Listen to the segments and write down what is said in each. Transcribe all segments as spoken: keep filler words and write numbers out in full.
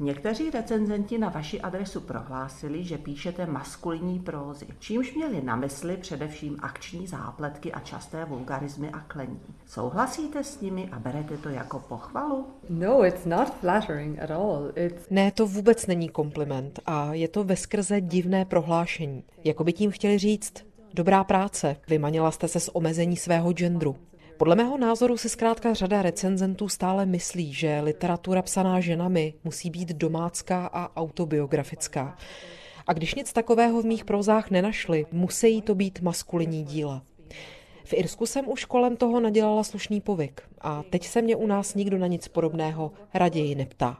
Někteří recenzenti na vaši adresu prohlásili, že píšete maskulinní prózy, čímž měli na mysli především akční zápletky a časté vulgarizmy a klení. Souhlasíte s nimi a berete to jako pochvalu? No, it's not flattering at all. It's... Ne, to vůbec není kompliment a je to veskrze divné prohlášení. Jako by tím chtěli říct, dobrá práce, vymanila jste se z omezení svého genderu. Podle mého názoru si zkrátka řada recenzentů stále myslí, že literatura psaná ženami musí být domácká a autobiografická. A když nic takového v mých prózách nenašli, musí to být maskulinní díla. V Irsku jsem už kolem toho nadělala slušný povyk a teď se mě u nás nikdo na nic podobného raději neptá.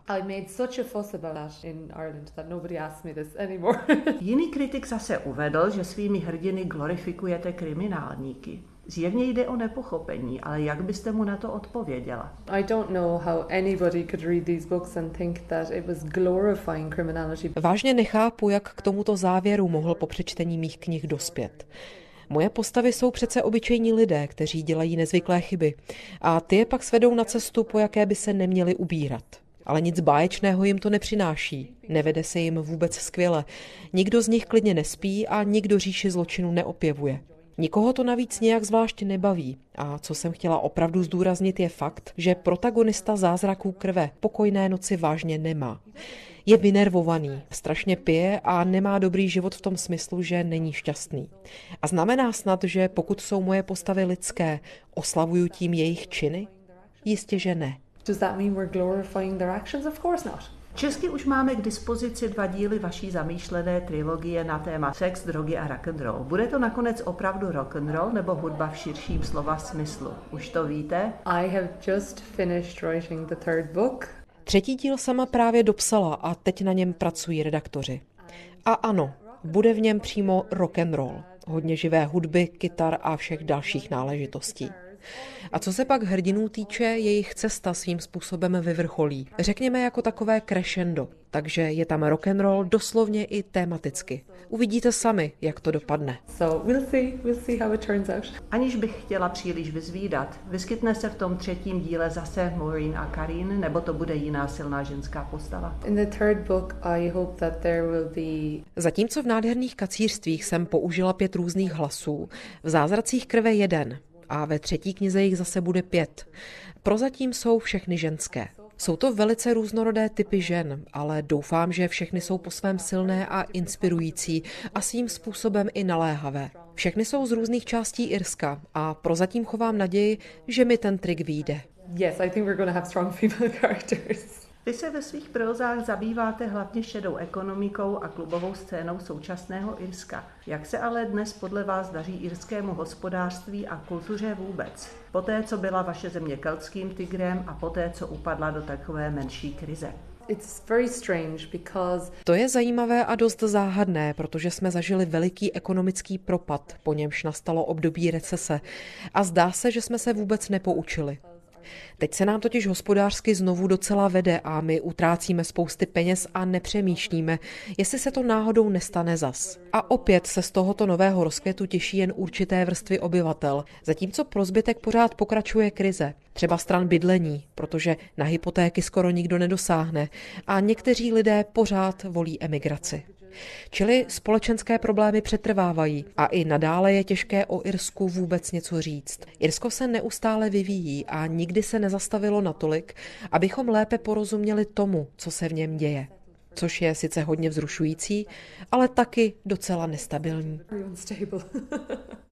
Jiný kritik zase uvedl, že svými hrdiny glorifikujete kriminálníky. Zjevně jde o nepochopení, ale jak byste mu na to odpověděla? I don't know how anybody could read these books and think that it was glorifying criminality. Vážně nechápu, jak k tomuto závěru mohl po přečtení mých knih dospět. Moje postavy jsou přece obyčejní lidé, kteří dělají nezvyklé chyby a ty je pak svedou na cestu, po jaké by se neměli ubírat. Ale nic báječného jim to nepřináší. Nevede se jim vůbec skvěle. Nikdo z nich klidně nespí a nikdo říši zločinu neopěvuje. Nikoho to navíc nějak zvlášť nebaví. A co jsem chtěla opravdu zdůraznit je fakt, že protagonista Zázraků krve Pokojné noci vážně nemá. Je vynervovaný, strašně pije a nemá dobrý život v tom smyslu, že není šťastný. A znamená snad, že pokud jsou moje postavy lidské, oslavuju tím jejich činy? Jistě, že ne. Does that mean we're glorifying their actions? Of course not. Česky už máme k dispozici dva díly vaší zamýšlené trilogie na téma sex, drogy a rock'n'roll. Bude to nakonec opravdu rock'n'roll nebo hudba v širším slova smyslu? Už to víte? I have just finished writing the third book. Třetí díl sama právě dopsala a teď na něm pracují redaktoři. A ano, bude v něm přímo rock'n'roll. Hodně živé hudby, kytar a všech dalších náležitostí. A co se pak hrdinů týče, jejich cesta svým způsobem vyvrcholí. Řekněme jako takové crescendo, takže je tam rock'n'roll doslovně i tematicky. Uvidíte sami, jak to dopadne. So we'll see, we'll see how it turns out. Aniž bych chtěla příliš vyzvídat, vyskytne se v tom třetím díle zase Maureen a Karin, nebo to bude jiná silná ženská postava? In the third book I hope that there will be... Zatímco v Nádherných kacířstvích jsem použila pět různých hlasů, v Zázracích krve jeden. A ve třetí knize jich zase bude pět. Prozatím jsou všechny ženské. Jsou to velice různorodé typy žen, ale doufám, že všechny jsou po svém silné a inspirující a svým způsobem i naléhavé. Všechny jsou z různých částí Irska a prozatím chovám naději, že mi ten trik vyjde. Yes, I think we're going to have strong female characters. Vy se ve svých prózách zabýváte hlavně šedou ekonomikou a klubovou scénou současného Irska. Jak se ale dnes podle vás daří irskému hospodářství a kultuře vůbec? Poté, co byla vaše země keltským tigrem a poté, co upadla do takové menší krize. It's very strange because... To je zajímavé a dost záhadné, protože jsme zažili veliký ekonomický propad, po němž nastalo období recese a zdá se, že jsme se vůbec nepoučili. Teď se nám totiž hospodářsky znovu docela vede a my utrácíme spousty peněz a nepřemýšlíme, jestli se to náhodou nestane zas. A opět se z tohoto nového rozkvětu těší jen určité vrstvy obyvatel, zatímco pro zbytek pořád pokračuje krize. Třeba stran bydlení, protože na hypotéky skoro nikdo nedosáhne a někteří lidé pořád volí emigraci. Čili společenské problémy přetrvávají a i nadále je těžké o Irsku vůbec něco říct. Irsko se neustále vyvíjí a nikdy se nezastavilo natolik, abychom lépe porozuměli tomu, co se v něm děje. Což je sice hodně vzrušující, ale taky docela nestabilní.